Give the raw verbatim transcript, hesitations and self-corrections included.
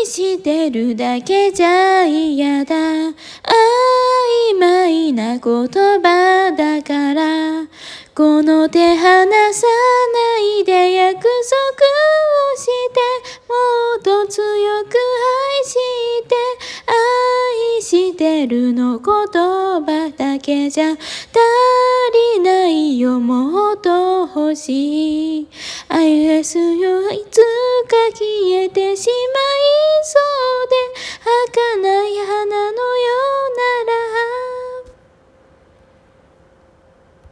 してるだけじゃ嫌だ。曖昧な言葉だから、この手離さないで約束をして、もっと強く愛して愛してるの言葉だけじゃ足りないよ、もっと欲しい。 I miss you いつ